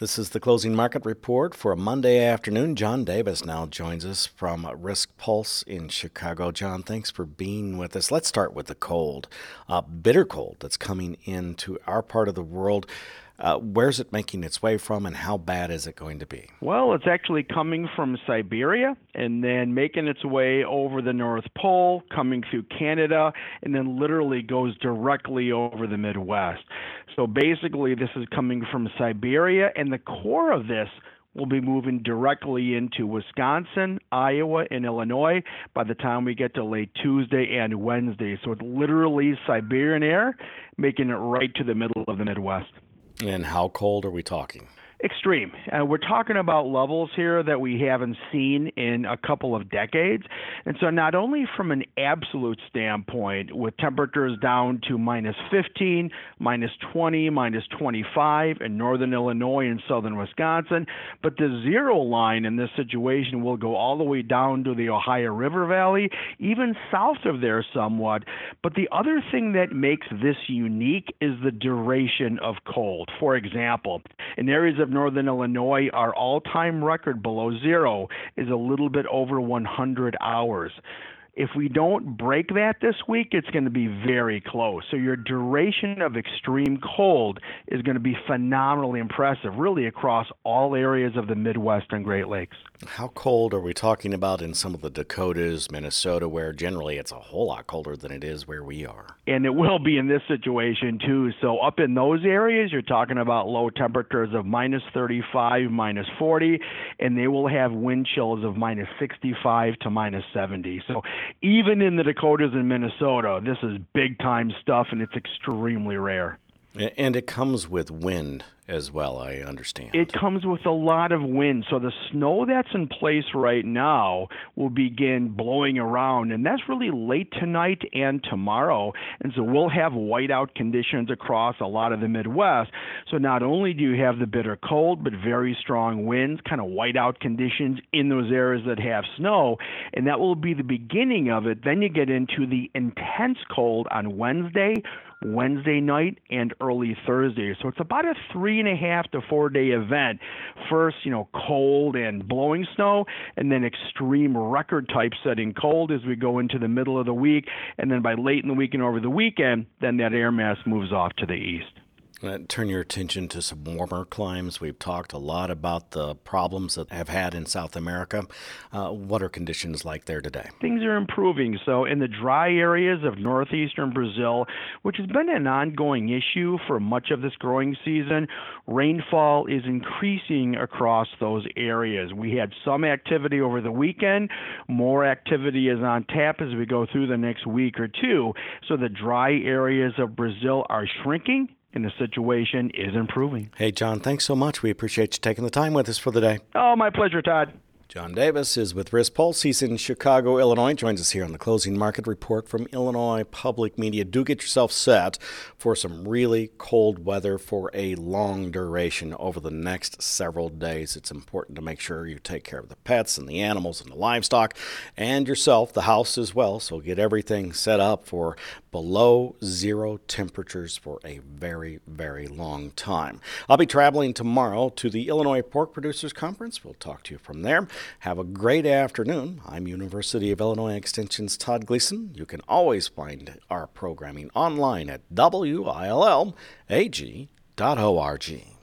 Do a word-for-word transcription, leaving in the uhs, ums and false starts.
This is the closing market report for a Monday afternoon. John Davis now joins us from Risk Pulse in Chicago. John, thanks for being with us. Let's start with the cold, uh, bitter cold that's coming into our part of the world. Uh, where's it making its way from, and how bad is it going to be? Well, it's actually coming from Siberia and then making its way over the North Pole, coming through Canada, and then literally goes directly over the Midwest. So basically, this is coming from Siberia, and the core of this will be moving directly into Wisconsin, Iowa, and Illinois by the time we get to late Tuesday and Wednesday. So it's literally Siberian air making it right to the middle of the Midwest. And how cold are we talking? Extreme. Uh, we're talking about levels here that we haven't seen in a couple of decades. And so not only from an absolute standpoint, with temperatures down to minus fifteen, minus twenty, minus twenty-five in northern Illinois and southern Wisconsin, but the zero line in this situation will go all the way down to the Ohio River Valley, even south of there somewhat. But the other thing that makes this unique is the duration of cold. For example, in areas of northern Illinois, our all-time record below zero is a little bit over one hundred hours. If we don't break that this week, it's going to be very close. So your duration of extreme cold is going to be phenomenally impressive, really across all areas of the Midwest and Great Lakes. How cold are we talking about in some of the Dakotas, Minnesota, where generally it's a whole lot colder than it is where we are? And it will be in this situation too. So up in those areas, you're talking about low temperatures of minus thirty-five, minus forty, and they will have wind chills of minus sixty-five to minus seventy. So even in the Dakotas and Minnesota, this is big time stuff, and it's extremely rare. And it comes with wind as well, I understand. It comes with a lot of wind. So the snow that's in place right now will begin blowing around, and that's really late tonight and tomorrow. And so we'll have whiteout conditions across a lot of the Midwest. So not only do you have the bitter cold, but very strong winds, kind of whiteout conditions in those areas that have snow, and that will be the beginning of it. Then you get into the intense cold on Wednesday, Wednesday night, and early Thursday. So it's about a three and a half to four day event. First, you know, cold and blowing snow, and then extreme record type setting cold as we go into the middle of the week. And then by late in the week and over the weekend, then that air mass moves off to the east. Uh, turn your attention to some warmer climes. We've talked a lot about the problems that have had in South America. Uh, what are conditions like there today? Things are improving. So in the dry areas of northeastern Brazil, which has been an ongoing issue for much of this growing season, rainfall is increasing across those areas. We had some activity over the weekend. More activity is on tap as we go through the next week or two. So the dry areas of Brazil are shrinking, and the situation is improving. Hey, John, thanks so much. We appreciate you taking the time with us for the day. Oh, my pleasure, Todd. John Davis is with Risk Pulse. He's in Chicago, Illinois. Joins us here on the Closing Market Report from Illinois Public Media. Do get yourself set for some really cold weather for a long duration over the next several days. It's important to make sure you take care of the pets and the animals and the livestock and yourself, the house as well. So get everything set up for below zero temperatures for a very, very long time. I'll be traveling tomorrow to the Illinois Pork Producers Conference. We'll talk to you from there. Have a great afternoon. I'm University of Illinois Extension's Todd Gleason. You can always find our programming online at W I L L A G dot org.